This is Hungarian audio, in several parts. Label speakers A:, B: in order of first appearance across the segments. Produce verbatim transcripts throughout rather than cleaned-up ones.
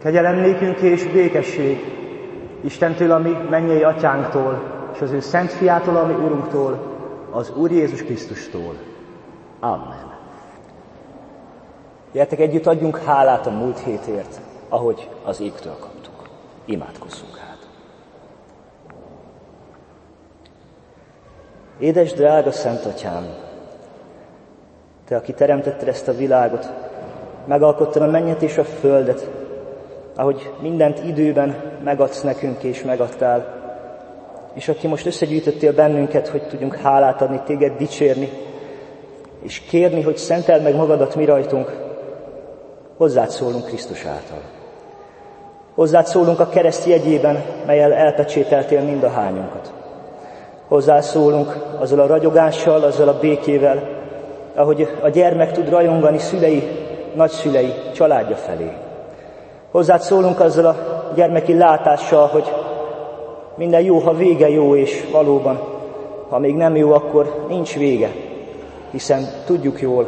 A: Kegyelem nékünk és békesség Istentől, a mi mennyei atyánktól, és az ő szent fiától, a mi Urunktól, az Úr Jézus Krisztustól. Amen. Gyertek együtt, adjunk hálát a múlt hétért, ahogy az égtől kaptuk. Imádkozzunk hát. Édes, drága Szent Atyám, Te, aki teremtetted ezt a világot, megalkottad a mennyet és a földet, ahogy mindent időben megadsz nekünk és megadtál, és aki most összegyűjtöttél bennünket, hogy tudjunk hálát adni, téged dicsérni, és kérni, hogy szenteld meg magadat mi rajtunk, hozzád szólunk Krisztus által. Hozzád szólunk a kereszt jegyében, mellyel elpecsételtél mind a hányunkat. Hozzád szólunk azzal a ragyogással, azzal a békével, ahogy a gyermek tud rajongani szülei, nagyszülei, családja felé. Hozzád szólunk azzal a gyermeki látással, hogy minden jó, ha vége jó, és valóban, ha még nem jó, akkor nincs vége, hiszen tudjuk jól,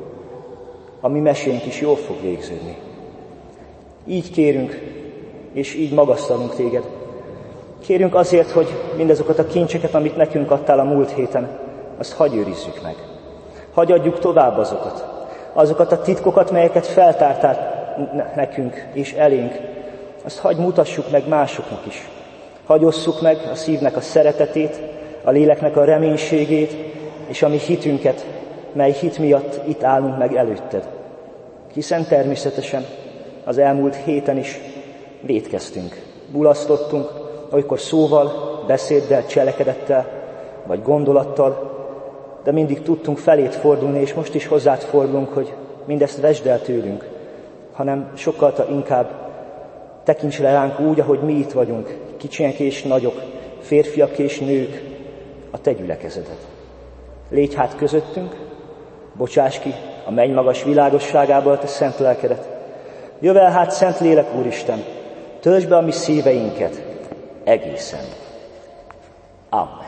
A: a mi mesénk is jól fog végződni. Így kérünk, és így magasztalunk téged. Kérünk azért, hogy mindazokat a kincseket, amit nekünk adtál a múlt héten, azt hagy őrizzük meg. Hagy adjuk tovább azokat. Azokat a titkokat, melyeket feltártál nekünk és elénk, azt hagy mutassuk meg másoknak is. Hagy osszuk meg a szívnek a szeretetét, a léleknek a reménységét, és a mi hitünket, mely hit miatt itt állunk meg előtted. Hiszen természetesen az elmúlt héten is vétkeztünk, mulasztottunk, olykor szóval, beszéddel, cselekedettel, vagy gondolattal, de mindig tudtunk felét fordulni, és most is hozzád fordulunk, hogy mindezt vesd el tőlünk, hanem sokkal inkább tekints le ránk úgy, ahogy mi itt vagyunk, kicsinek és nagyok, férfiak és nők, a te gyülekezeted. Légy hát közöttünk, bocsáss ki a menny magas világosságából a te szent lelkedet. Jöjj el hát, Szent Lélek Úristen, töltsd be a mi szíveinket egészen. Amen.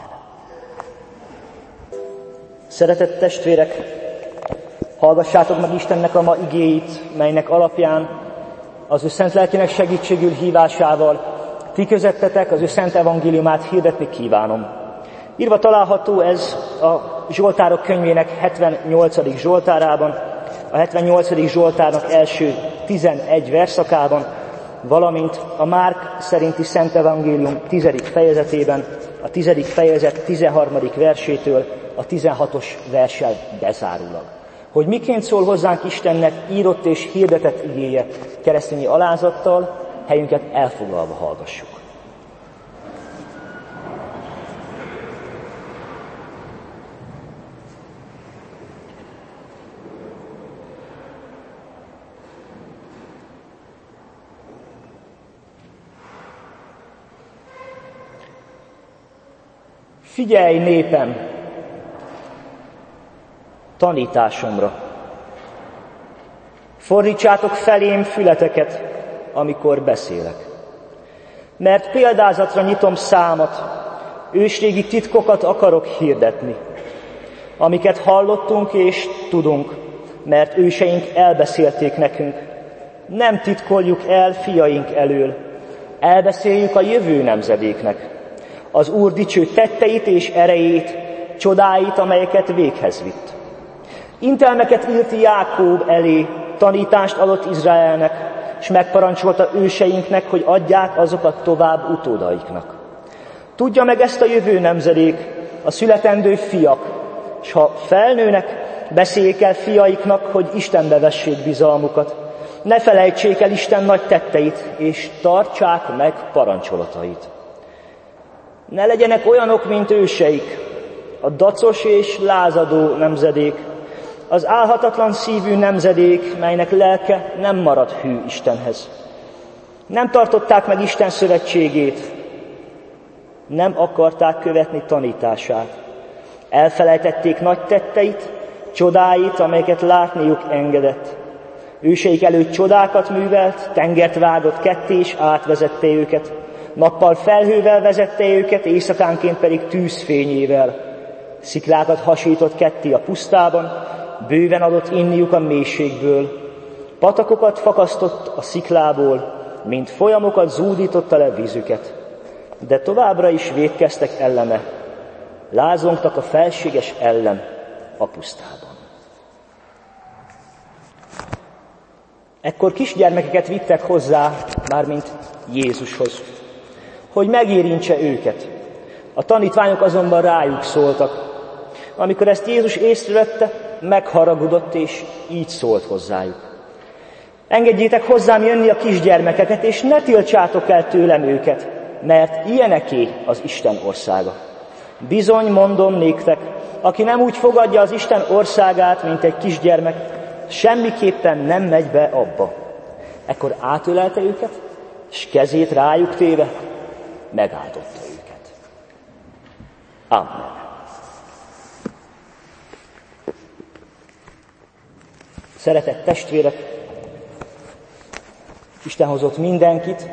A: Szeretett testvérek, hallgassátok meg Istennek a ma igéit, melynek alapján az ő szent lelkének segítségül hívásával ti közöttetek az ő szent evangéliumát hirdetni kívánom. Írva található ez a Zsoltárok könyvének hetvennyolcadik Zsoltárában, a hetvennyolcadik Zsoltárnak első tizenegy verszakában, valamint a Márk szerinti Szent Evangélium tizedik fejezetében, a tizedik fejezet tizenharmadik versétől a tizenhatos verssel bezárólag. Hogy miként szól hozzánk Istennek írott és hirdetett igéje, keresztényi alázattal, helyünket elfoglalva hallgassuk. Figyelj, népem, tanításomra. Fordítsátok felém fületeket, amikor beszélek. Mert példázatra nyitom számat, ősrégi titkokat akarok hirdetni, amiket hallottunk és tudunk, mert őseink elbeszélték nekünk. Nem titkoljuk el fiaink elől, elbeszéljük a jövő nemzedéknek. Az Úr dicső tetteit és erejét, csodáit, amelyeket véghez vitt. Intelmeket írt Jákób elé, tanítást adott Izraelnek, és megparancsolta őseinknek, hogy adják azokat tovább utódaiknak. Tudja meg ezt a jövő nemzedék, a születendő fiak, és ha felnőnek, beszéljék el fiaiknak, hogy Istenbe vessék bizalmukat. Ne felejtsék el Isten nagy tetteit, és tartsák meg parancsolatait. Ne legyenek olyanok, mint őseik, a dacos és lázadó nemzedék, az álhatatlan szívű nemzedék, melynek lelke nem marad hű Istenhez. Nem tartották meg Isten szövetségét, nem akarták követni tanítását. Elfelejtették nagy tetteit, csodáit, amelyeket látniuk engedett. Őseik előtt csodákat művelt, tengert vágott ketté, és átvezette őket. Nappal felhővel vezette őket, éjszakánként pedig tűzfényével. Sziklákat hasított ketté a pusztában, bőven adott inniuk a mélységből. Patakokat fakasztott a sziklából, mint folyamokat zúdította le vízüket, de továbbra is vétkeztek ellene, lázongtak a felséges ellen a pusztában. Ekkor kisgyermekeket vittek hozzá, mármint Jézushoz, hogy megérintse őket. A tanítványok azonban rájuk szóltak. Amikor ezt Jézus észrevette, megharagudott, és így szólt hozzájuk. Engedjétek hozzám jönni a kisgyermekeket, és ne tiltsátok el tőlem őket, mert ilyeneké az Isten országa. Bizony mondom néktek, aki nem úgy fogadja az Isten országát, mint egy kisgyermek, semmiképpen nem megy be abba. Ekkor átölelte őket, és kezét rájuk téve megáldotta őket. Amen. Szeretett testvérek, Isten hozott mindenkit,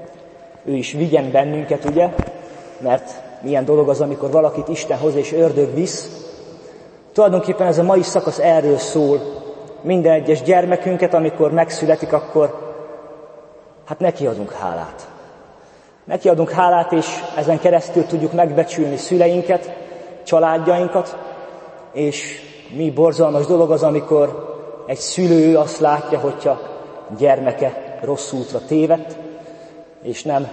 A: ő is vigyen bennünket, ugye? Mert milyen dolog az, amikor valakit Isten hoz és ördög visz. Tulajdonképpen ez a mai szakasz erről szól. Minden egyes gyermekünket, amikor megszületik, akkor hát neki adunk hálát. Neki adunk hálát, és ezen keresztül tudjuk megbecsülni szüleinket, családjainkat, és mi borzalmas dolog az, amikor egy szülő azt látja, hogyha gyermeke rossz útra tévedt, és nem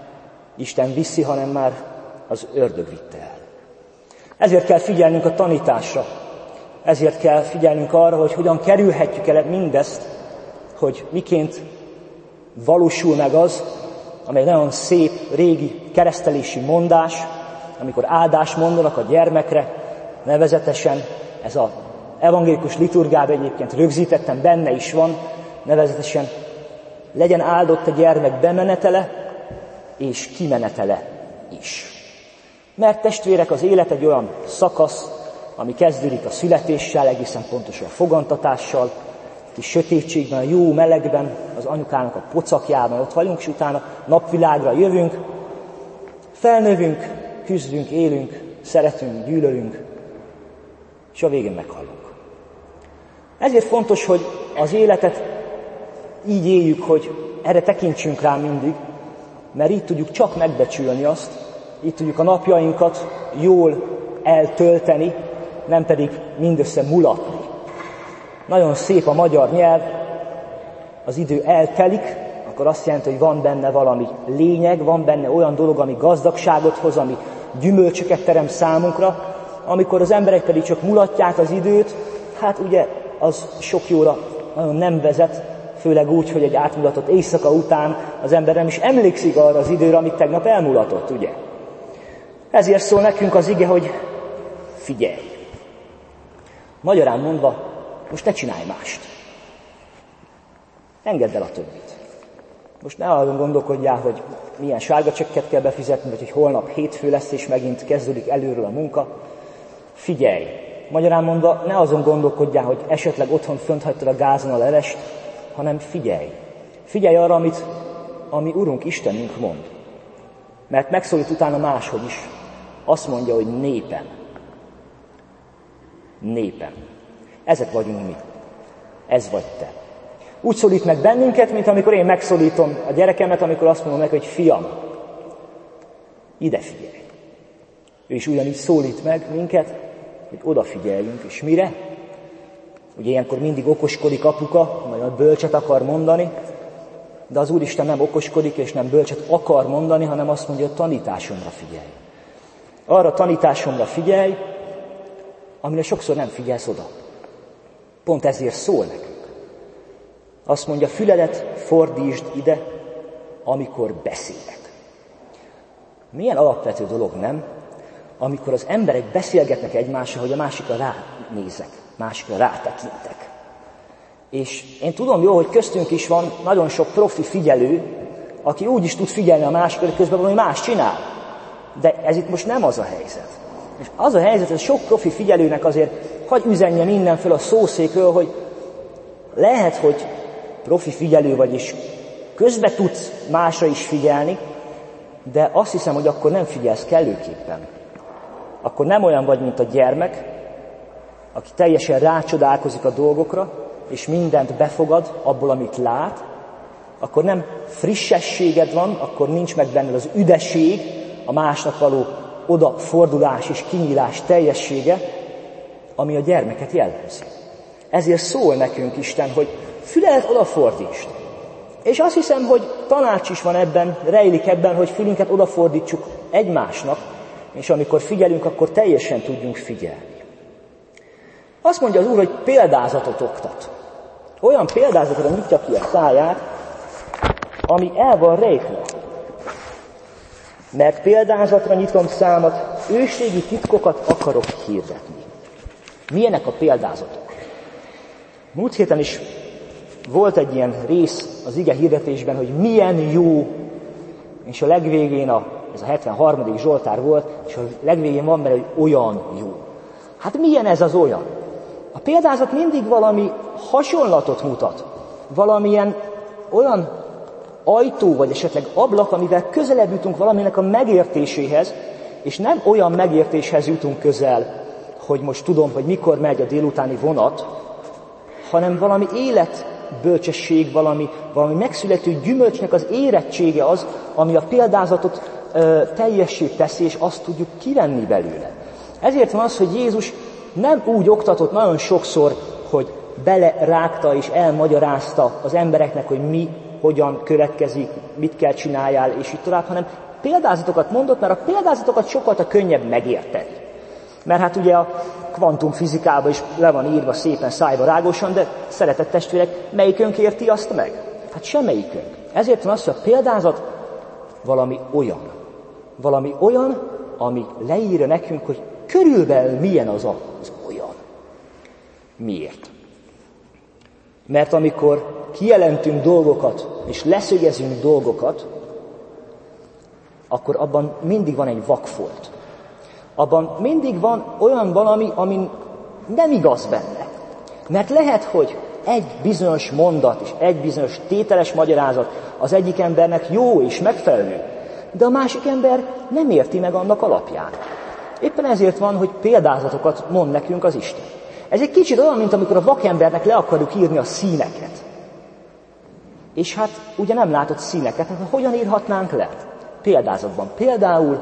A: Isten viszi, hanem már az ördög vitte el. Ezért kell figyelnünk a tanításra, ezért kell figyelnünk arra, hogy hogyan kerülhetjük el mindezt, hogy miként valósul meg az, amely nagyon szép, régi keresztelési mondás, amikor áldást mondanak a gyermekre, nevezetesen ez az evangélikus liturgiában egyébként rögzítettem, benne is van, nevezetesen legyen áldott a gyermek bemenetele és kimenetele is. Mert testvérek, az élet egy olyan szakasz, ami kezdődik a születéssel, egészen pontosan a fogantatással, kis sötétségben, a jó melegben, az anyukának a pocakjában ott vagyunk, és utána napvilágra jövünk, felnövünk, küzdünk, élünk, szeretünk, gyűlölünk, és a végén meghalunk. Ezért fontos, hogy az életet így éljük, hogy erre tekintsünk rá mindig, mert így tudjuk csak megbecsülni azt, így tudjuk a napjainkat jól eltölteni, nem pedig mindössze mulatni. Nagyon szép a magyar nyelv, az idő eltelik, akkor azt jelenti, hogy van benne valami lényeg, van benne olyan dolog, ami gazdagságot hoz, ami gyümölcsöket terem számunkra. Amikor az emberek pedig csak mulatják az időt, hát ugye az sok jóra nagyon nem vezet, főleg úgy, hogy egy átmulatott éjszaka után az ember nem is emlékszik arra az időre, amit tegnap elmulatott, ugye? Ezért szól nekünk az ige, hogy figyelj! Magyarán mondva, most ne csinálj mást. Engedd el a többit. Most ne arra gondolkodjál, hogy milyen sárga csekket kell befizetni, vagy hogy holnap hétfő lesz, és megint kezdődik előről a munka. Figyelj! Magyarán mondva, ne azon gondolkodjál, hogy esetleg otthon fönt hagytad a gázon a lelest, hanem figyelj. Figyelj arra, amit ami Urunk Istenünk mond. Mert megszólít utána máshogy is. Azt mondja, hogy népem. Népem. Ezek vagyunk mi. Ez vagy te. Úgy szólít meg bennünket, mint amikor én megszólítom a gyerekemet, amikor azt mondom meg, hogy fiam, ide figyelj. Ő is ugyanígy szólít meg minket, hogy odafigyeljünk, és mire? Ugye ilyenkor mindig okoskodik apuka, majd bölcset akar mondani, de az Úristen nem okoskodik, és nem bölcset akar mondani, hanem azt mondja, hogy tanításomra figyelj. Arra tanításomra figyelj, amire sokszor nem figyelsz oda. Pont ezért szól nekünk. Azt mondja, füledet fordítsd ide, amikor beszélek. Milyen alapvető dolog, nem? Amikor az emberek beszélgetnek egymással, hogy a másikra ránézek, másikra rátekintek. És én tudom jó, hogy köztünk is van nagyon sok profi figyelő, aki úgy is tud figyelni a másikra, hogy közben valami más csinál. De ez itt most nem az a helyzet. És az a helyzet, hogy sok profi figyelőnek azért hagy üzenje minden fel a szószékről, hogy lehet, hogy profi figyelő vagy, és közben tudsz másra is figyelni, de azt hiszem, hogy akkor nem figyelsz kellőképpen. Akkor nem olyan vagy, mint a gyermek, aki teljesen rácsodálkozik a dolgokra, és mindent befogad abból, amit lát, akkor nem frissességed van, akkor nincs meg benned az üdesség, a másnak való odafordulás és kinyílás teljessége, ami a gyermeket jellemzi. Ezért szól nekünk Isten, hogy füledet odafordítsd. És azt hiszem, hogy tanács is van ebben, rejlik ebben, hogy fülünket odafordítsuk egymásnak, és amikor figyelünk, akkor teljesen tudjunk figyelni. Azt mondja az Úr, hogy példázatot oktat. Olyan példázatra nyitja ki a száját, ami el van rejtve. Mert példázatra nyitom számat, ősrégi titkokat akarok hirdetni. Milyenek a példázatok? Múlt héten is volt egy ilyen rész az ige hirdetésben, hogy milyen jó, és a legvégén, a, ez a hetvenharmadik Zsoltár volt, és a legvégén van benne, hogy olyan jó. Hát milyen ez az olyan? A példázat mindig valami hasonlatot mutat, valamilyen olyan ajtó, vagy esetleg ablak, amivel közelebb jutunk valaminek a megértéséhez, és nem olyan megértéshez jutunk közel, hogy most tudom, hogy mikor megy a délutáni vonat, hanem valami életbölcsesség, valami, valami megszülető gyümölcsnek az érettsége az, ami a példázatot ö, teljessé teszi, és azt tudjuk kivenni belőle. Ezért van az, hogy Jézus nem úgy oktatott nagyon sokszor, hogy belerágta és elmagyarázta az embereknek, hogy mi, hogyan következik, mit kell csináljál, és így tovább, hanem példázatokat mondott, mert a példázatokat sokkal könnyebb megérteni. Mert hát ugye a kvantumfizikában is le van írva szépen szájba rágósan, de szeretett testvérek, melyikünk érti azt meg? Hát semmelyikünk. Ezért van az, hogy a példázat valami olyan. Valami olyan, ami leírja nekünk, hogy körülbelül milyen az az olyan. Miért? Mert amikor kijelentünk dolgokat, és leszögezünk dolgokat, akkor abban mindig van egy vakfolt. Abban mindig van olyan valami, ami nem igaz benne. Mert lehet, hogy egy bizonyos mondat és egy bizonyos tételes magyarázat az egyik embernek jó és megfelelő, de a másik ember nem érti meg annak alapján. Éppen ezért van, hogy példázatokat mond nekünk az Isten. Ez egy kicsit olyan, mint amikor a vakembernek le akarjuk írni a színeket. És hát ugye nem látott színeket, hát hogyan írhatnánk le? Példázatban. Például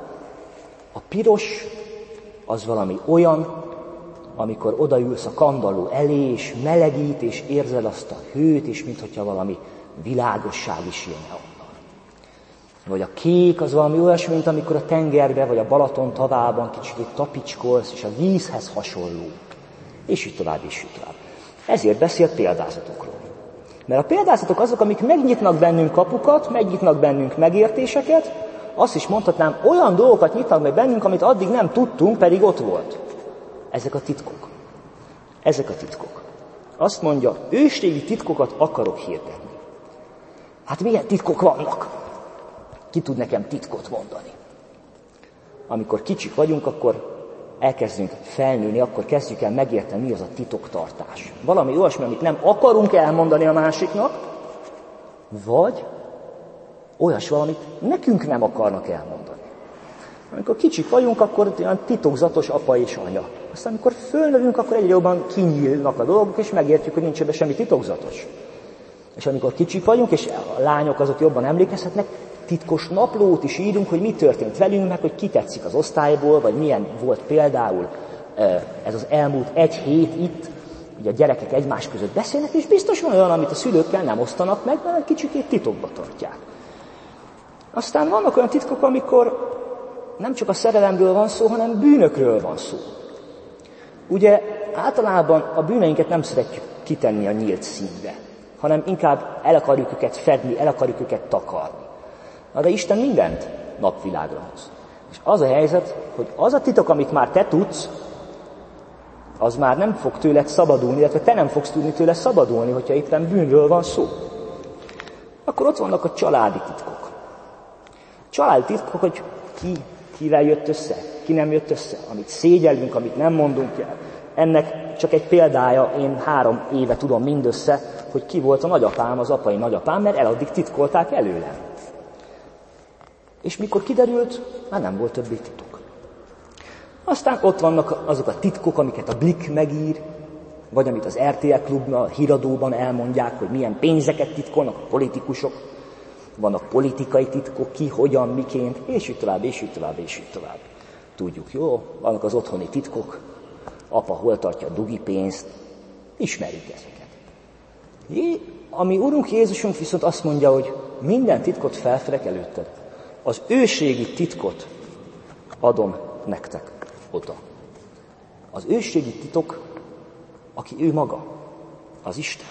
A: a piros az valami olyan, amikor odaülsz a kandalló elé, és melegít, és érzed azt a hőt, és minthogyha valami világosság is jönne onnan. Vagy a kék az valami olyasmi, mint amikor a tengerbe, vagy a Balaton tavában kicsit tapicskolsz, és a vízhez hasonló. És így tovább, és így tovább. Ezért beszél példázatokról. Mert a példázatok azok, amik megnyitnak bennünk kapukat, megnyitnak bennünk megértéseket, azt is mondhatnám, olyan dolgokat nyitnak meg bennünk, amit addig nem tudtunk, pedig ott volt. Ezek a titkok. Ezek a titkok. Azt mondja, ősrégi titkokat akarok hirdetni. Hát milyen titkok vannak? Ki tud nekem titkot mondani? Amikor kicsik vagyunk, akkor elkezdünk felnőni, akkor kezdjük el megérteni, mi az a titoktartás. Valami olyasmi, amit nem akarunk elmondani a másiknak, vagy olyas valamit nekünk nem akarnak elmondani. Amikor kicsik vagyunk, akkor olyan titokzatos apa és anya. Aztán amikor fölnövünk, akkor egyre jobban kinyílnak a dolgok, és megértjük, hogy nincs ebben semmi titokzatos. És amikor kicsik vagyunk, és a lányok azok jobban emlékezhetnek, titkos naplót is írunk, hogy mi történt velünk, meg hogy ki tetszik az osztályból, vagy milyen volt például ez az elmúlt egy hét itt, ugye a gyerekek egymás között beszélnek, és biztos van olyan, amit a szülőkkel nem osztanak meg, mert kicsikét titokba tartják. Aztán vannak olyan titkok, amikor nem csak a szerelemről van szó, hanem bűnökről van szó. Ugye általában a bűneinket nem szeretjük kitenni a nyílt színre, hanem inkább el akarjuk őket fedni, el akarjuk őket takarni. Na de Isten mindent napvilágra hoz. És az a helyzet, hogy az a titok, amit már te tudsz, az már nem fog tőled szabadulni, illetve te nem fogsz tudni tőle szabadulni, hogyha éppen bűnről van szó. Akkor ott vannak a családi titkok. A családi titkok, hogy ki, kivel jött össze, ki nem jött össze, amit szégyellünk, amit nem mondunk el. Ennek csak egy példája, én három éve tudom mindössze, hogy ki volt a nagyapám, az apai nagyapám, mert eladdig titkolták előlem. És mikor kiderült, már nem volt többé titok. Aztán ott vannak azok a titkok, amiket a Blik megír, vagy amit az er té el Klubban, a híradóban elmondják, hogy milyen pénzeket titkolnak a politikusok, vannak politikai titkok, ki, hogyan, miként, és így tovább, és így tovább, és így tovább. Tudjuk, jó? Vannak az otthoni titkok, apa hol tartja a dugi pénzt, ismerjük ezeket. Jé, ami Urunk Jézusunk viszont azt mondja, hogy minden titkot felfedek előtted. Az őségi titkot adom nektek oda. Az őségi titok, aki ő maga, az Isten.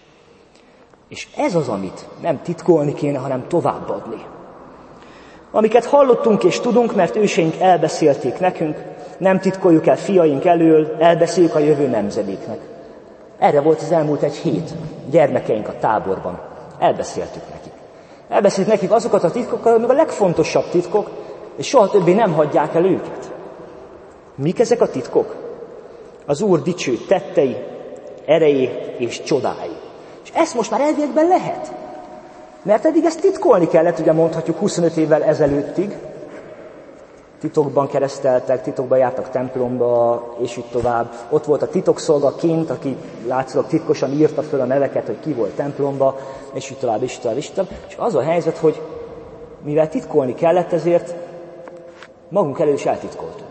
A: És ez az, amit nem titkolni kéne, hanem továbbadni. Amiket hallottunk és tudunk, mert őseink elbeszélték nekünk, nem titkoljuk el fiaink elől, elbeszéljük a jövő nemzedéknek. Erre volt az elmúlt egy hét. Gyermekeink a táborban. Elbeszéltük nekik. Elbeszéltük nekik azokat a titkokat, amik a legfontosabb titkok, és soha többé nem hagyják el őket. Mik ezek a titkok? Az Úr dicső tettei, erejé és csodái. És ezt most már elviekben lehet. Mert eddig ezt titkolni kellett, ugye mondhatjuk huszonöt évvel ezelőttig. Titokban kereszteltek, titokban jártak templomba, és így tovább. Ott volt a titokszolga kint, aki látszólag titkosan írta föl a neveket, hogy ki volt templomba, és így tovább, és így tovább, és így tovább. És az a helyzet, hogy mivel titkolni kellett, ezért magunk elől is eltitkoltuk.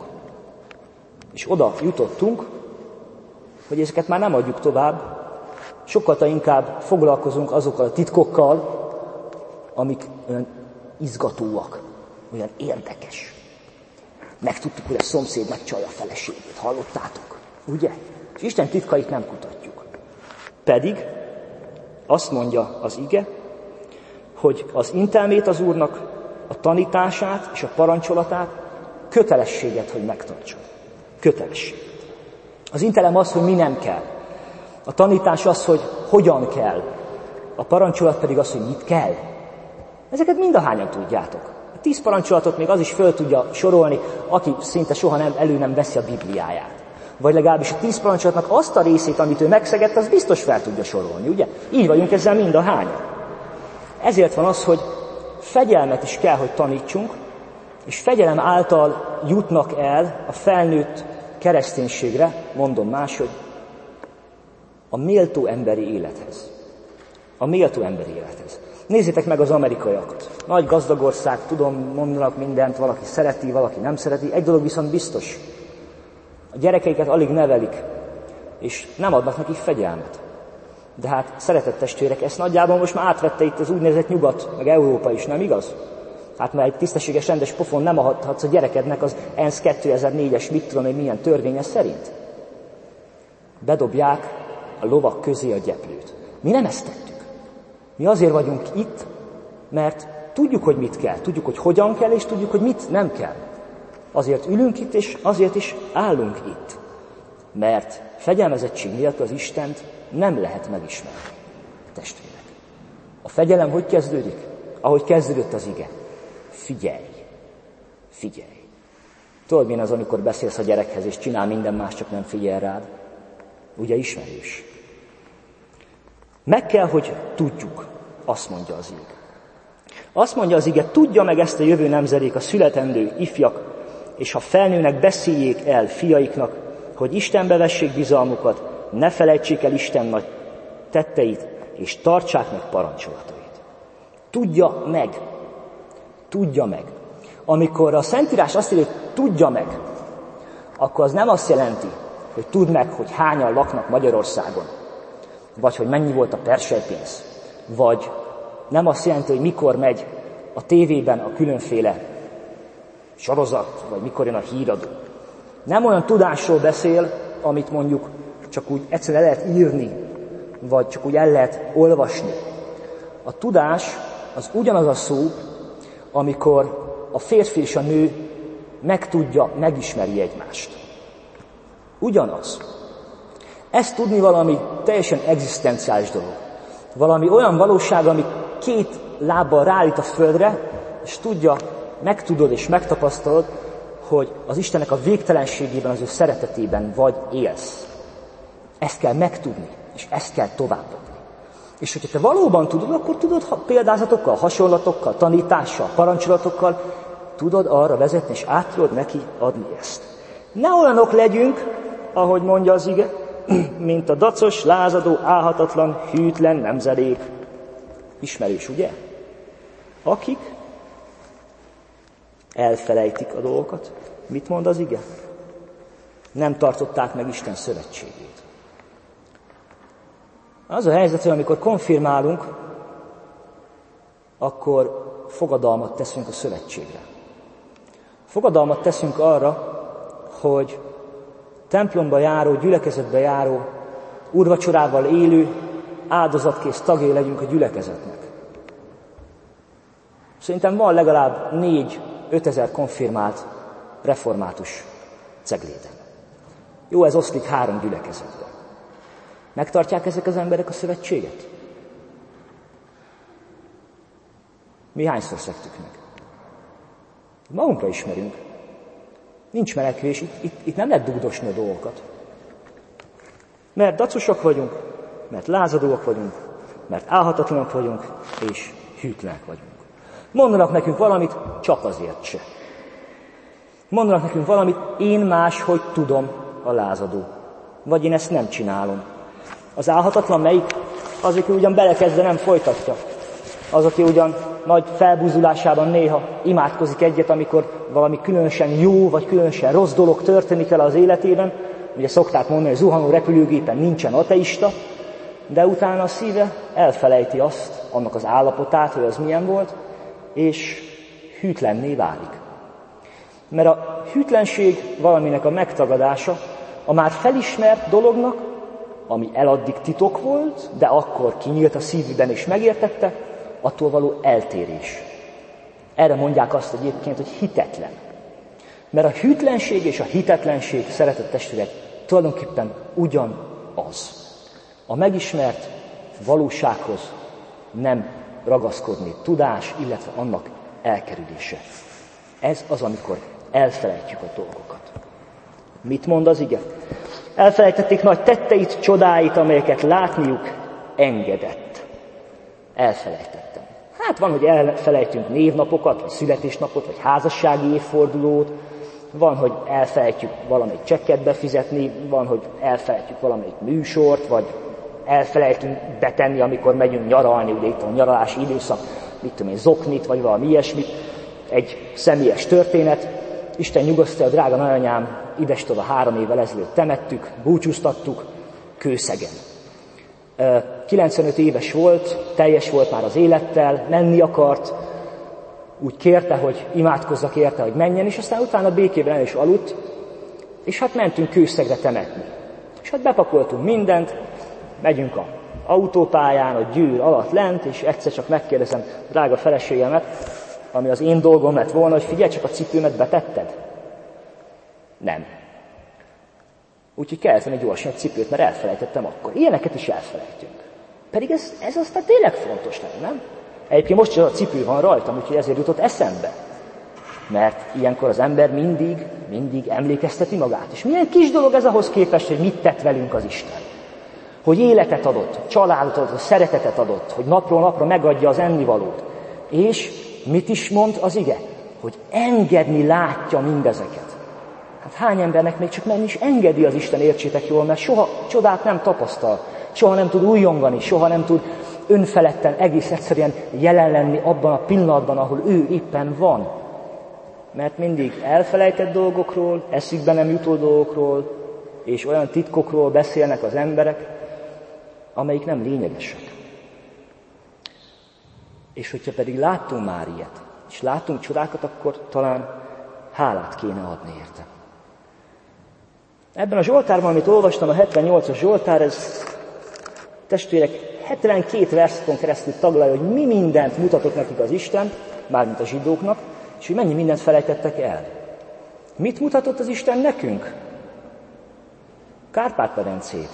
A: És oda jutottunk, hogy ezeket már nem adjuk tovább, sokkal inkább foglalkozunk azokkal a titkokkal, amik olyan izgatóak, olyan érdekes. Megtudtuk, hogy a szomszéd megcsalja a feleségét, hallottátok? Ugye? És Isten titkait nem kutatjuk. Pedig azt mondja az ige, hogy az intelmét az Úrnak, a tanítását és a parancsolatát kötelességet, hogy megtartsa. Kötelességet. Az intelem az, hogy mi nem kell. A tanítás az, hogy hogyan kell. A parancsolat pedig az, hogy mit kell. Ezeket mindahányan tudjátok. A tíz parancsolatot még az is föl tudja sorolni, aki szinte soha nem, elő nem veszi a Bibliáját. Vagy legalábbis a tíz parancsolatnak azt a részét, amit ő megszegett, az biztos fel tudja sorolni, ugye? Így vagyunk ezzel mindahányan. Ezért van az, hogy fegyelmet is kell, hogy tanítsunk, és fegyelem által jutnak el a felnőtt kereszténységre, mondom máshogy, a méltó emberi élethez. A méltó emberi élethez. Nézzétek meg az amerikaiakat. Nagy gazdag ország, tudom, mondanak mindent, valaki szereti, valaki nem szereti. Egy dolog viszont biztos. A gyerekeiket alig nevelik, és nem adnak nekik fegyelmet. De hát, szeretett testvérek, ezt nagyjából most már átvette itt az úgynevezett Nyugat, meg Európa is, nem igaz? Hát mert egy tisztességes, rendes pofon nem adhatsz a gyerekednek az ENSZ kétezer-négyes, mit tudom én, milyen törvénye szerint. Bedobják a lovak közé a gyeplőt. Mi nem ezt tettük. Mi azért vagyunk itt, mert tudjuk, hogy mit kell, tudjuk, hogy hogyan kell, és tudjuk, hogy mit nem kell. Azért ülünk itt, és azért is állunk itt. Mert fegyelmezettség nélkül az Istent nem lehet megismerni, testvérek. A fegyelem hogy kezdődik? Ahogy kezdődött az ige. Figyelj! Figyelj! Tudod, milyen az, amikor beszélsz a gyerekhez, és csinál minden más, csak nem figyel rád? Ugye ismerős. Meg kell, hogy tudjuk, azt mondja az ige. Azt mondja az ige, tudja meg ezt a jövő nemzedék, a születendő ifjak, és ha felnőnek, beszéljék el fiaiknak, hogy Istenbe vessék bizalmukat, ne felejtsék el Isten nagy tetteit, és tartsák meg parancsolatait. Tudja meg. Tudja meg. Amikor a Szentírás azt írja, hogy tudja meg, akkor az nem azt jelenti, hogy tudd meg, hogy hányan laknak Magyarországon, vagy hogy mennyi volt a perselypénz, vagy nem azt jelenti, hogy mikor megy a tévében a különféle sorozat, vagy mikor jön a híradó. Nem olyan tudásról beszél, amit mondjuk csak úgy egyszerűen el lehet írni, vagy csak úgy el lehet olvasni. A tudás az ugyanaz a szó, amikor a férfi és a nő megtudja, megismeri egymást. Ugyanaz. Ezt tudni valami teljesen egzisztenciális dolog. Valami olyan valóság, ami két lábbal ráállít a földre, és tudja, megtudod és megtapasztalod, hogy az Istennek a végtelenségében, az ő szeretetében vagy élsz. Ezt kell megtudni, és ezt kell továbbadni. És hogyha te valóban tudod, akkor tudod példázatokkal, hasonlatokkal, tanítással, parancsolatokkal, tudod arra vezetni, és át tudod neki adni ezt. Ne olyanok legyünk, ahogy mondja az ige, mint a dacos, lázadó, álhatatlan, hűtlen nemzedék. Ismerős, ugye? Akik elfelejtik a dolgokat. Mit mond az ige? Nem tartották meg Isten szövetségét. Az a helyzet, hogy amikor konfirmálunk, akkor fogadalmat teszünk a szövetségre. Fogadalmat teszünk arra, hogy templomba járó, gyülekezetbe járó, úrvacsorával élő, áldozatkész tagjai legyünk a gyülekezetnek. Szerintem van legalább négy-ötezer konfirmált református Cegléden. Jó, ez oszlik három gyülekezetbe. Megtartják ezek az emberek a szövetséget? Mi hányszor szegtük meg? Magunkra ismerünk. Nincs menekvés, itt, itt, itt nem lehet dugdosni a dolgokat. Mert dacosok vagyunk, mert lázadóak vagyunk, mert álhatatlanok vagyunk, és hűtlenek vagyunk. Mondanak nekünk valamit, csak azért se. Mondanak nekünk valamit, én máshogy tudom, a lázadó. Vagy én ezt nem csinálom. Az álhatatlan melyik? Az, aki ugyan belekezd, de nem folytatja. Az, aki ugyan nagy felbúzulásában néha imádkozik egyet, amikor valami különösen jó, vagy különösen rossz dolog történik el az életében. Ugye szokták mondani, hogy zuhanó repülőgépen nincsen ateista, de utána a szíve elfelejti azt, annak az állapotát, hogy az milyen volt, és hűtlenné válik. Mert a hűtlenség valaminek a megtagadása, a már felismert dolognak, ami eladdig titok volt, de akkor kinyílt a szívüben és megértette, attól való eltérés. Erre mondják azt egyébként, hogy hitetlen. Mert a hűtlenség és a hitetlenség, szeretett testvérek, tulajdonképpen ugyanaz. A megismert valósághoz nem ragaszkodni, tudás, illetve annak elkerülése. Ez az, amikor elfelejtjük a dolgokat. Mit mond az ige? Elfelejtették nagy tetteit, csodáit, amelyeket látniuk engedett. Elfelejtettem. Hát van, hogy elfelejtünk névnapokat, vagy születésnapot, vagy házassági évfordulót, van, hogy elfelejtjük valamelyik csekket befizetni, van, hogy elfelejtjük valamelyik műsort, vagy elfelejtünk betenni, amikor megyünk nyaralni, ugye itt a nyaralási időszak, mit tudom én, zoknit, vagy valami ilyesmit. Egy személyes történet. Isten nyugosztalja, a drága nagyanyám idestova három évvel ezelőtt temettük, búcsúztattuk Kőszegen. kilencvenöt éves volt, teljes volt már az élettel, menni akart, úgy kérte, hogy imádkozzak érte, hogy menjen, és aztán utána békében el is aludt, és hát mentünk Kőszegre temetni. És hát bepakoltunk mindent, megyünk a autópályán, a Győr alatt lent, és egyszer csak megkérdezem drága feleségemet, ami az én dolgom lett volna, hogy figyelj, csak a cipőmet betetted? Nem. Úgyhogy kellett venni gyorsan egy cipőt, mert elfelejtettem akkor. Ilyeneket is elfelejtünk. Pedig ez, ez aztán tényleg fontos lenne, nem? Egyébként most csak a cipő van rajtam, úgyhogy ezért jutott eszembe. Mert ilyenkor az ember mindig, mindig emlékezteti magát. És milyen kis dolog ez ahhoz képest, hogy mit tett velünk az Isten. Hogy életet adott, családot adott, szeretetet adott, hogy napról napra megadja az ennivalót. És mit is mond az ige? Hogy engedni látja mindezeket. Hát hány embernek még csak nem is engedi az Isten, értsétek jól, mert soha csodát nem tapasztal, soha nem tud újjongani, soha nem tud önfeledten, egész egyszerűen jelen lenni abban a pillanatban, ahol ő éppen van. Mert mindig elfelejtett dolgokról, eszükbe nem jutó dolgokról, és olyan titkokról beszélnek az emberek, amelyik nem lényegesek. És hogyha pedig láttunk már ilyet, és látunk csodákat, akkor talán hálát kéne adni érte. Ebben a Zsoltárban, amit olvastam, a hetvennyolcas Zsoltár, ez testvérek hetvenkét verszakon keresztül taglalja, hogy mi mindent mutatott nekik az Isten, mármint a zsidóknak, és hogy mennyi mindent felejtettek el. Mit mutatott az Isten nekünk? Kárpát-medencét.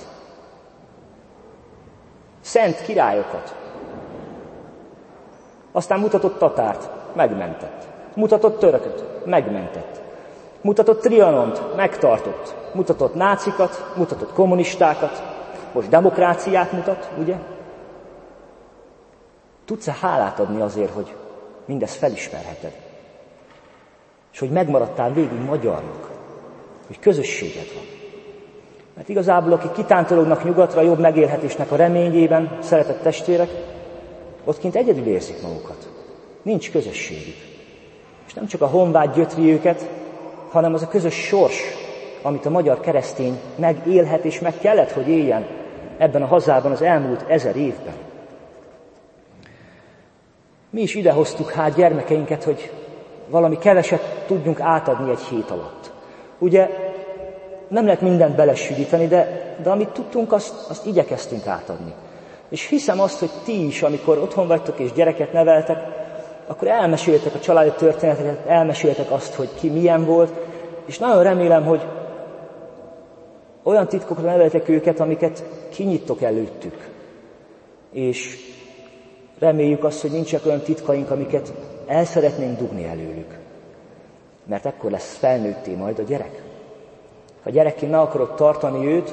A: Szent királyokat. Aztán mutatott tatárt, megmentett. Mutatott törököt, megmentett. Mutatott Trianont, megtartott. Mutatott nácikat, mutatott kommunistákat, most demokráciát mutat, ugye? Tudsz-e hálát adni azért, hogy mindezt felismerheted? És hogy megmaradtál végig magyarnak, hogy közösséged van. Mert igazából, akik kitántolognak nyugatra, jobb megélhetésnek a reményében, szeretett testvérek, ott kint egyedül érzik magukat. Nincs közösségük. És nem csak a honvágy gyötri őket, hanem az a közös sors, amit a magyar keresztény megélhet és meg kellett, hogy éljen ebben a hazában az elmúlt ezer évben. Mi is idehoztuk hát gyermekeinket, hogy valami keveset tudjunk átadni egy hét alatt. Ugye nem lehet mindent belesűríteni, de, de amit tudtunk, azt, azt igyekeztünk átadni. És hiszem azt, hogy ti is, amikor otthon vagytok és gyereket neveltek, akkor elmeséltek a családi történeteket, elmeséltek azt, hogy ki milyen volt, és nagyon remélem, hogy olyan titkokra neveltek őket, amiket kinyittok előttük. És reméljük azt, hogy nincsenek olyan titkaink, amiket el szeretnénk dugni előlük. Mert ekkor lesz felnőtté majd a gyerek. Ha gyerekként meg akarod tartani őt,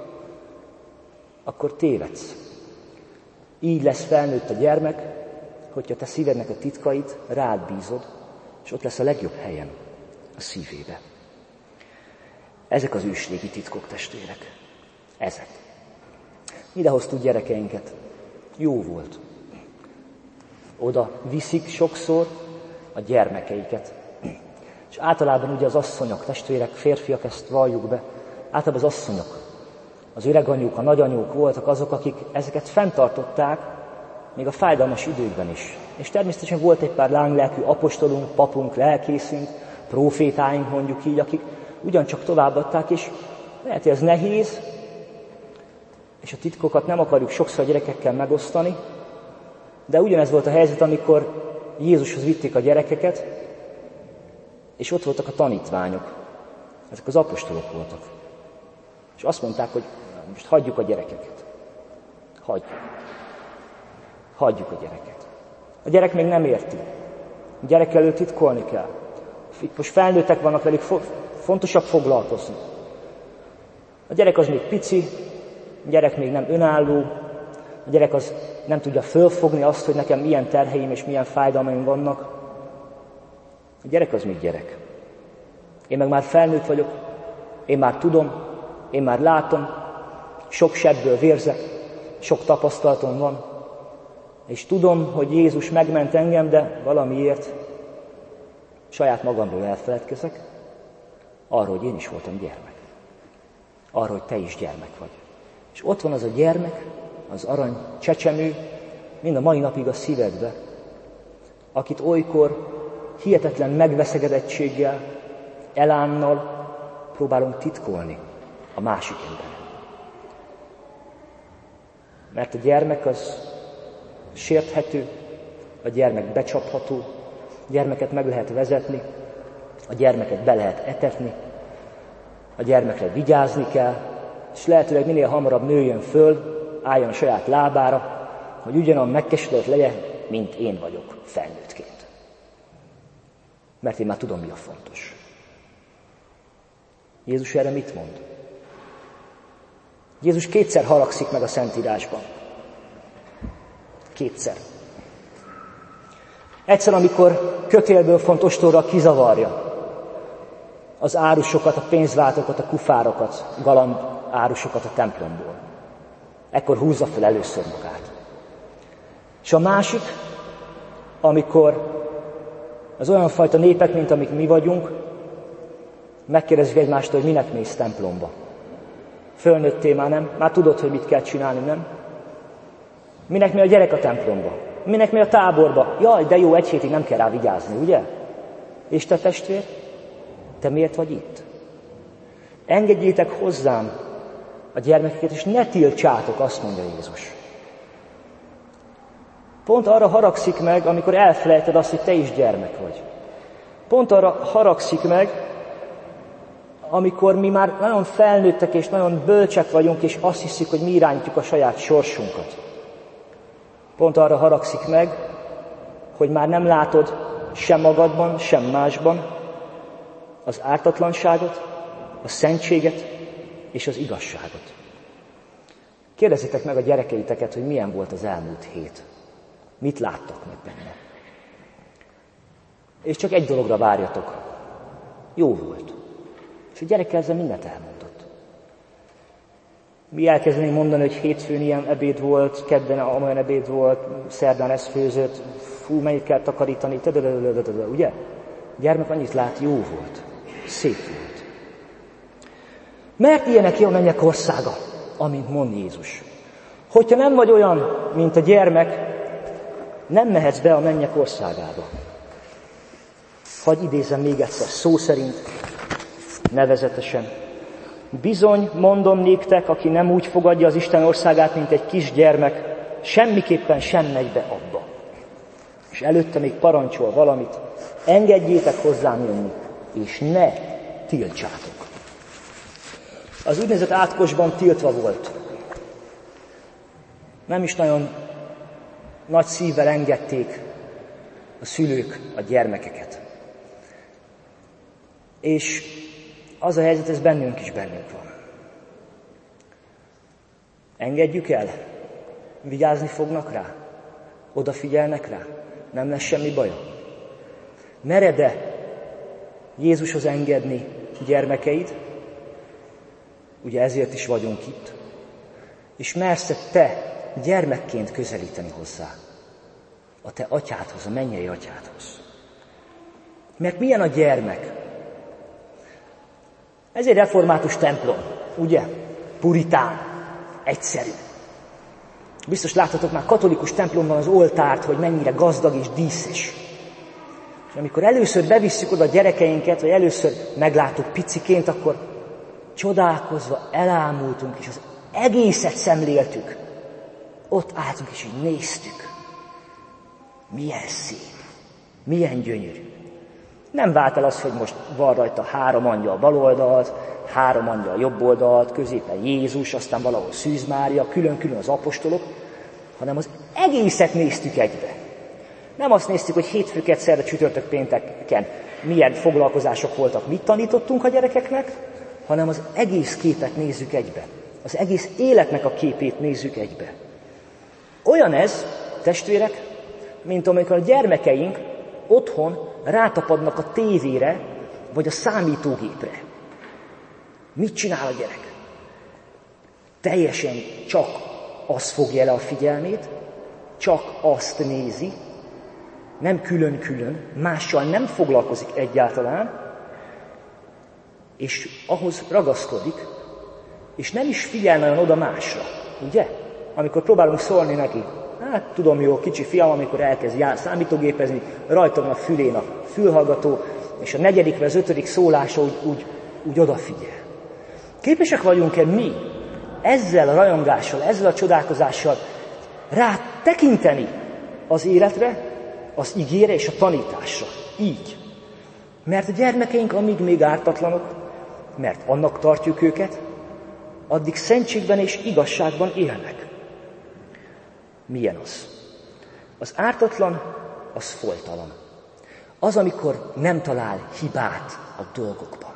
A: akkor tévedsz. Így lesz felnőtt a gyermek, hogyha te szívednek a titkait rád bízod, és ott lesz a legjobb helyen, a szívébe. Ezek az ősrégi titkok, testvérek. Ezek. Ide hoztuk gyerekeinket. Jó volt. Oda viszik sokszor a gyermekeiket. És általában ugye az asszonyok, testvérek, férfiak, ezt valljuk be, általában az asszonyok, az öreganyók, a nagyanyók voltak azok, akik ezeket fenntartották, még a fájdalmas időkben is. És természetesen volt egy pár lánglelkű apostolunk, papunk, lelkészünk, profétáink mondjuk így, akik ugyancsak továbbadták, és lehet, hogy ez nehéz, és a titkokat nem akarjuk sokszor a gyerekekkel megosztani, de ugyanez volt a helyzet, amikor Jézushoz vitték a gyerekeket, és ott voltak a tanítványok. Ezek az apostolok voltak. És azt mondták, hogy most hagyjuk a gyerekeket. Hagyjuk. Hagyjuk a gyereket. A gyerek még nem érti. A gyerek előtt titkolni kell. Most felnőttek vannak velük, fontosabb foglalkozni. A gyerek az még pici, a gyerek még nem önálló, a gyerek az nem tudja fölfogni azt, hogy nekem milyen terheim és milyen fájdalmaim vannak. A gyerek az még gyerek. Én meg már felnőtt vagyok, én már tudom, én már látom, sok sebből vérzek, sok tapasztalatom van, és tudom, hogy Jézus megment engem, de valamiért saját magamról elfeledkezek, arról, hogy én is voltam gyermek. Arról, hogy te is gyermek vagy. És ott van az a gyermek, az arany csecsemő, mind a mai napig a szívedbe, akit olykor hihetetlen megveszegedettséggel, elánnal próbálunk titkolni a másik emberen. Mert a gyermek az sérthető, a gyermek becsapható, a gyermeket meg lehet vezetni, a gyermeket be lehet etetni, a gyermekre vigyázni kell, és lehetőleg minél hamarabb nőjön föl, álljon a saját lábára, hogy ugyanolyan megkeserült legyen, mint én vagyok felnőttként. Mert én már tudom, mi a fontos. Jézus erre mit mond? Jézus kétszer haragszik meg a Szentírásban. Kétszer. Egyszer, amikor kötélből font ostorral kizavarja az árusokat, a pénzváltókat, a kufárokat, galamb árusokat a templomból. Ekkor húzza fel először magát. És a másik, amikor az olyan fajta népek, mint amik mi vagyunk, megkérdezzük egymástól, hogy minek mész templomba. Fölnőttél már, nem? Már tudod, hogy mit kell csinálni, nem? Minek mi a gyerek a templomba? Minek mi a táborba? Jaj, de jó, egy hétig nem kell rá vigyázni, ugye? És te testvér? Te miért vagy itt? Engedjétek hozzám a gyermekeket, és ne tiltsátok, azt mondja Jézus. Pont arra haragszik meg, amikor elfelejted azt, hogy te is gyermek vagy. Pont arra haragszik meg, amikor mi már nagyon felnőttek és nagyon bölcsek vagyunk, és azt hiszük, hogy mi irányítjuk a saját sorsunkat. Pont arra haragszik meg, hogy már nem látod sem magadban, sem másban az ártatlanságot, a szentséget és az igazságot. Kérdezzétek meg a gyerekeiteket, hogy milyen volt az elmúlt hét. Mit láttak meg benne? És csak egy dologra várjatok. Jó volt. És a gyerek ezzel mindent elmondott. Mi elkezdenénk mondani, hogy hétfőn ilyen ebéd volt, kedden olyan ebéd volt, szerdán ez főzött, fú, mennyit kell takarítani, ugye? A gyermek annyit lát, jó volt, szép volt. Mert ilyenek a mennyek országa, amint mond Jézus. Hogyha nem vagy olyan, mint a gyermek, nem mehetsz be a mennyek országába. Hadd idézem még egyszer szó szerint, nevezetesen. Bizony, mondom néktek, aki nem úgy fogadja az Isten országát, mint egy kisgyermek, semmiképpen sem megy be abba. És előtte még parancsol valamit, engedjétek hozzám jönni, és ne tiltsátok. Az úgynevezett átkosban tiltva volt. Nem is nagyon nagy szívvel engedték a szülők a gyermekeket. És az a helyzet, ez bennünk is bennünk van. Engedjük el? Vigyázni fognak rá? Odafigyelnek rá? Nem lesz semmi baja? Mered-e Jézushoz engedni gyermekeid? Ugye ezért is vagyunk itt. És mersz te gyermekként közelíteni hozzá? A te atyádhoz, a mennyei atyádhoz. Mert milyen a gyermek? Ez egy református templom, ugye? Puritán, egyszerű. Biztos láthatok már katolikus templomban az oltárt, hogy mennyire gazdag és díszes. És amikor először bevisszük oda a gyerekeinket, vagy először meglátok piciként, akkor csodálkozva elámultunk, és az egészet szemléltük. Ott álltunk, és így néztük. Milyen szép, milyen gyönyörű. Nem vált el az, hogy most van rajta három angyal bal oldalt, három angyal jobb oldalt, középen Jézus, aztán valahol Szűz Mária, külön-külön az apostolok, hanem az egészet néztük egybe. Nem azt néztük, hogy hétfőket, szerda, csütörtök, pénteken milyen foglalkozások voltak, mit tanítottunk a gyerekeknek, hanem az egész képet nézzük egybe. Az egész életnek a képét nézzük egybe. Olyan ez, testvérek, mint amikor a gyermekeink otthon rátapadnak a tévére, vagy a számítógépre. Mit csinál a gyerek? Teljesen csak az fogja le a figyelmét, csak azt nézi, nem külön-külön, mással nem foglalkozik egyáltalán, és ahhoz ragaszkodik, és nem is figyel nagyon oda másra, ugye? Amikor próbálunk szólni neki, hát tudom jó, kicsi fiam, amikor elkezd jár, számítógépezni, rajta van a fülén a fülhallgató, és a negyedik vagy az ötödik szólása úgy, úgy, úgy odafigyel. Képesek vagyunk-e mi ezzel a rajongással, ezzel a csodálkozással rá tekinteni az életre, az igére és a tanításra? Így. Mert a gyermekeink amíg még ártatlanok, mert annak tartjuk őket, addig szentségben és igazságban élnek. Milyen az? Az ártatlan, az folytalan. Az, amikor nem talál hibát a dolgokban.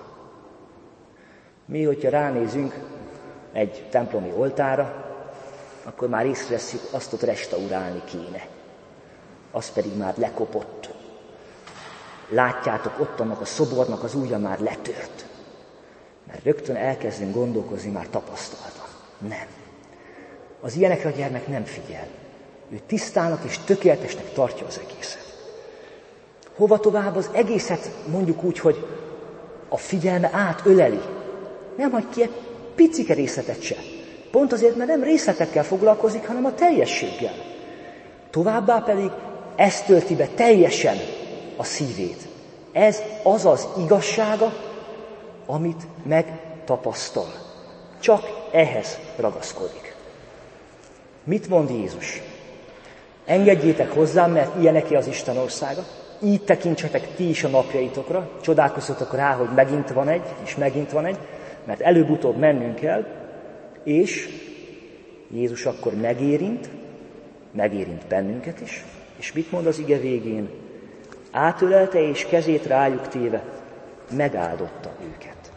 A: Mi, hogyha ránézünk egy templomi oltára, akkor már észreveszünk, azt ott restaurálni kéne. Az pedig már lekopott. Látjátok, ott annak a szobornak az ujja már letört. Mert rögtön elkezdünk gondolkozni már tapasztaltan. Nem. Az ilyenekre a gyermek nem figyel. Ő tisztának és tökéletesnek tartja az egészet. Hova tovább az egészet mondjuk úgy, hogy a figyelme átöleli. Nem hagy ki egy picike részletet se. Pont azért, mert nem részletekkel foglalkozik, hanem a teljességgel. Továbbá pedig ez tölti be teljesen a szívét. Ez az az igazsága, amit megtapasztal. Csak ehhez ragaszkodik. Mit mond Jézus? Engedjétek hozzám, mert ilyeneké az Isten országa. Így tekintsetek ti is a napjaitokra. Csodálkozzatok rá, hogy megint van egy, és megint van egy, mert előbb-utóbb mennünk kell, és Jézus akkor megérint, megérint bennünket is, és mit mond az ige végén? Átölelte és kezét rájuk téve, megáldotta őket.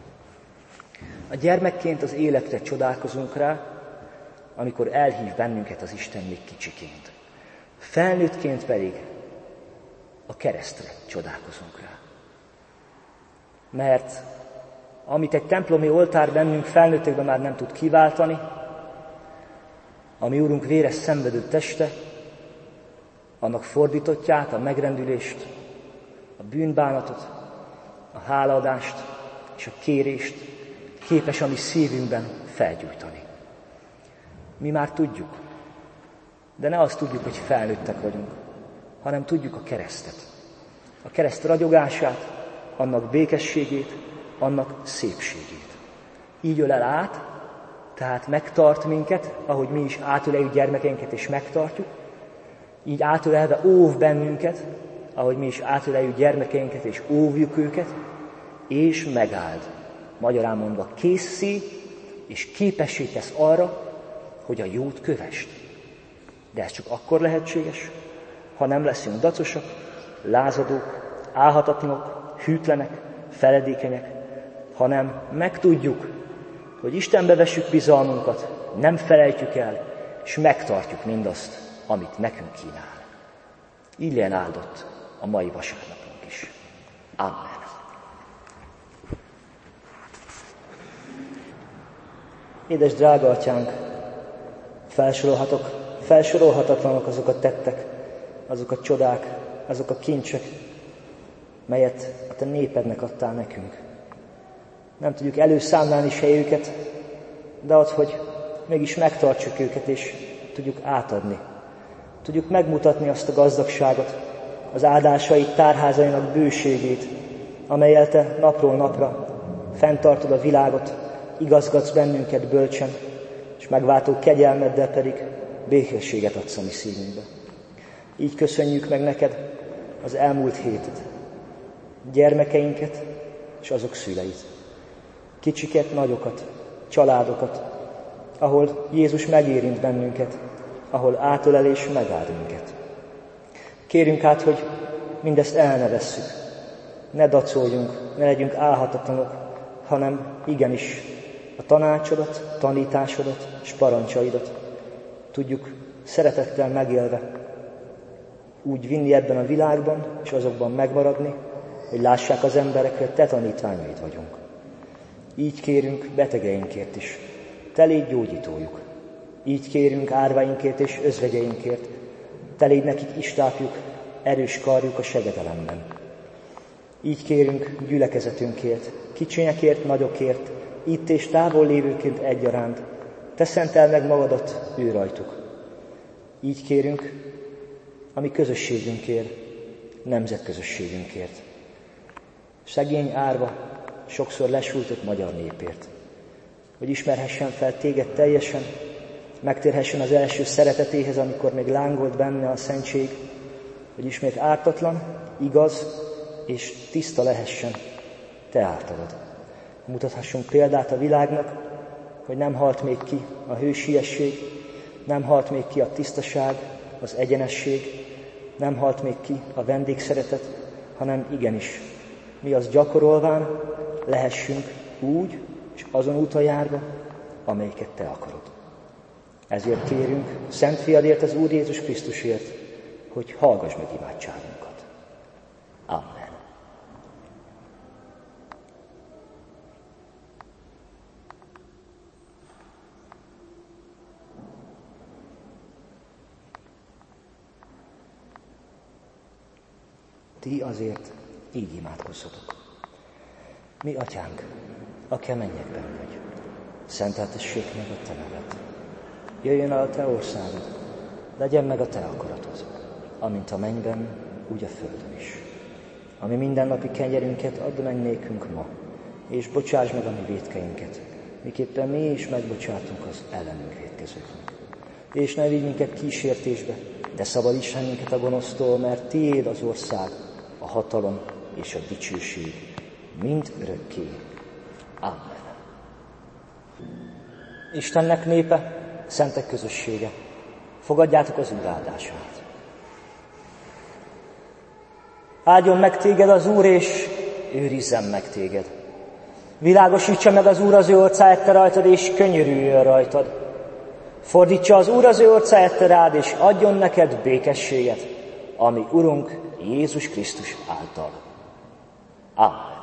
A: A gyermekként az életre csodálkozunk rá, amikor elhív bennünket az Isten még kicsiként. Felnőttként pedig a keresztre csodálkozunk rá. Mert amit egy templomi oltár bennünk felnőttekben már nem tud kiváltani, ami Urunk véres szenvedő teste, annak fordítottját, a megrendülést, a bűnbánatot, a hálaadást és a kérést képes a mi szívünkben felgyújtani. Mi már tudjuk, de ne azt tudjuk, hogy felnőttek vagyunk, hanem tudjuk a keresztet. A kereszt ragyogását, annak békességét, annak szépségét. Így ölel át, tehát megtart minket, ahogy mi is átöleljük gyermekeinket és megtartjuk, így átölelve óv bennünket, ahogy mi is átöleljük gyermekeinket és óvjuk őket, és megáld. Magyarán mondva készé és képessé tesz arra, hogy a jót kövesd. De ez csak akkor lehetséges, ha nem leszünk dacosak, lázadók, álhatatlanok, hűtlenek, feledékenyek, hanem megtudjuk, hogy Istenbe vessük bizalmunkat, nem felejtjük el, és megtartjuk mindazt, amit nekünk kínál. Így legyen áldott a mai vasárnapunk is. Amen. Édes drága Atyánk, felsorolhatok, felsorolhatatlanok azok a tettek, azok a csodák, azok a kincsek, melyet a Te népednek adtál nekünk. Nem tudjuk előszámlálni se őket, de az, hogy mégis megtartsuk őket, és tudjuk átadni. Tudjuk megmutatni azt a gazdagságot, az áldásait, tárházainak bőségét, amellyel Te napról napra fenntartod a világot, igazgatsz bennünket bölcsen, és megváltó kegyelmeddel pedig békességet adsz a mi szívünkbe. Így köszönjük meg neked az elmúlt hétet, gyermekeinket és azok szüleit, kicsiket, nagyokat, családokat, ahol Jézus megérint bennünket, ahol átölel és megáld minket. Kérünk át, hogy mindezt el ne vesszük, ne dacoljunk, ne legyünk álhatatlanok, hanem igenis a tanácsodat, tanításodat és parancsaidat tudjuk szeretettel megélve úgy vinni ebben a világban, és azokban megmaradni, hogy lássák az emberek, hogy Te tanítványaid vagyunk. Így kérünk betegeinkért is, Te légy gyógyítójuk. Így kérünk árvainkért és özvegyeinkért, Te légy nekik istápjuk, erős karjuk a segedelemben. Így kérünk gyülekezetünkért, kicsinyekért, nagyokért, itt és távol lévőként egyaránt, Te szentel meg magadat ő rajtuk. Így kérünk a mi közösségünkért, nemzetközösségünkért. Szegény, árva, sokszor lesújtott magyar népért, hogy ismerhessen fel Téged teljesen, megtérhessen az első szeretetéhez, amikor még lángolt benne a szentség, hogy ismét ártatlan, igaz és tiszta lehessen Te általad. Mutathassunk példát a világnak, hogy nem halt még ki a hősiesség, nem halt még ki a tisztaság, az egyenesség, nem halt még ki a vendégszeretet, hanem igenis, mi azt gyakorolván lehessünk úgy és azon úton járva, amelyiket Te akarod. Ezért kérünk Szent Fiadért, az Úr Jézus Krisztusért, hogy hallgass meg imádságunkat. Amen. Ti azért így imádkozzatok. Mi, Atyánk, aki a mennyekben vagy, szenteltessék meg a Te neved. Jöjjön el a Te országod, legyen meg a Te akaratod, amint a mennyben, úgy a földön is. Ami mindennapi kenyerünket add meg nékünk ma, és bocsáss meg a mi vétkeinket, miképpen mi is megbocsátunk az ellenünk vétkezőknek. És ne vigy minket kísértésbe, de szabadíts meg minket a gonosztól, mert Tiéd az ország, a hatalom és a dicsőség mind örökké. Amen. Istennek népe, szentek közössége, fogadjátok az Úr áldását. Áldjon meg téged az Úr, és őrizzen meg téged. Világosítsa meg az Úr az ő orcáját te rajtad, és könyörüljön rajtad. Fordítsa az Úr az ő orcáját te rád, és adjon neked békességet, ami Urunk Jézus Krisztus által. Amen.